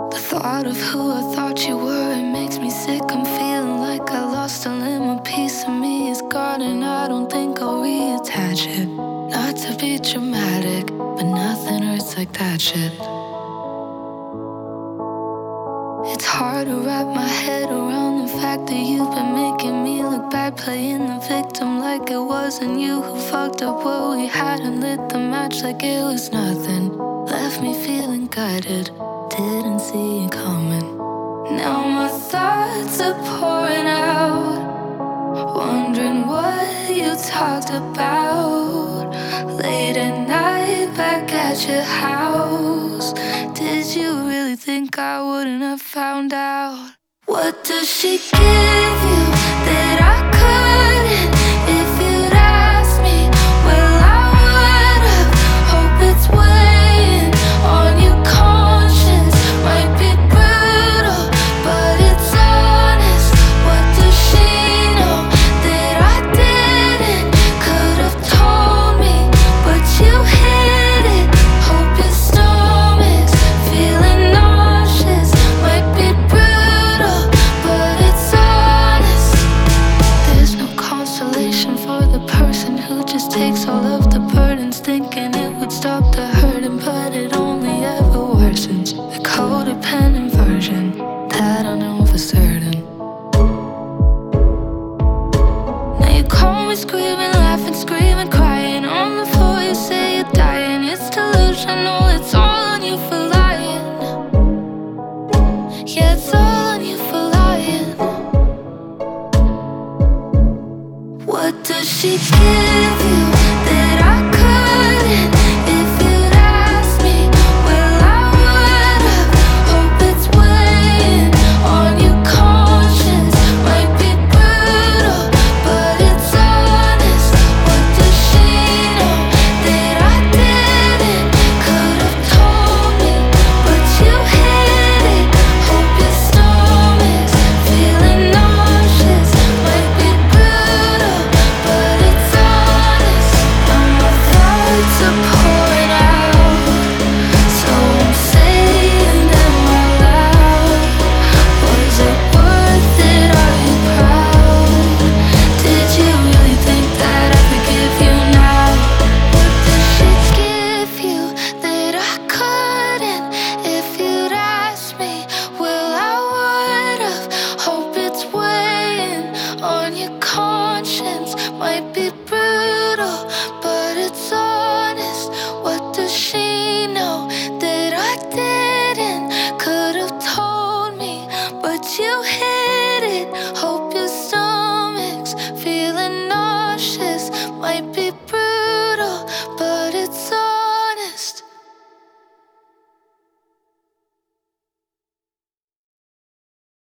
The thought of who I thought you were, it makes me sick. I'm feeling like I lost a limb. A piece of me is gone and I don't think I'll reattach it. Not to be dramatic, but nothing hurts like that shit. It's hard to wrap my head around the fact that you've been making me look bad, playing the victim like it wasn't you who fucked up what we had and lit the match like it was nothing. Left me feeling gutted, didn't see it coming. Now my thoughts are pouring out, wondering what you talked about late at night back at your house. Did you really think I wouldn't have found out? What does she give you that I couldn't? If you'd asked me, well, I would've. Hope it's weighing on your conscience. Might be brutal, but it's honest. What does she know that I didn't? Could've told me, but you hid it. Hope your stomach's feeling nauseous. Might be brutal, but it's honest. There's no consolation for the person who just takes all of the burdens, thinking it would stop the hurting, but it only ever worsens. The codependent version that I know for certain. Now you call me screaming, laughing, screaming, crying on the floor. You say you're dying, it's delusional. It's all on you for lying. Yeah, it's all on you for lying. What does she give you that I couldn't? If you'd asked me, well, I would've. Hope it's weighing on your conscience. Might be brutal, but it's honest. What does she know that I didn't? Could've told me, but you hid it. Hope your stomach's feeling nauseous. Might be brutal, but it's honest. Now my thoughts are pouring out, so I'm saying them out loud. Was it worth it? Are you proud? Did you really think that I forgive you now? What does she give you that I couldn't? If you'd asked me, well, I would've. Hope it's weighing on your conscience. Might be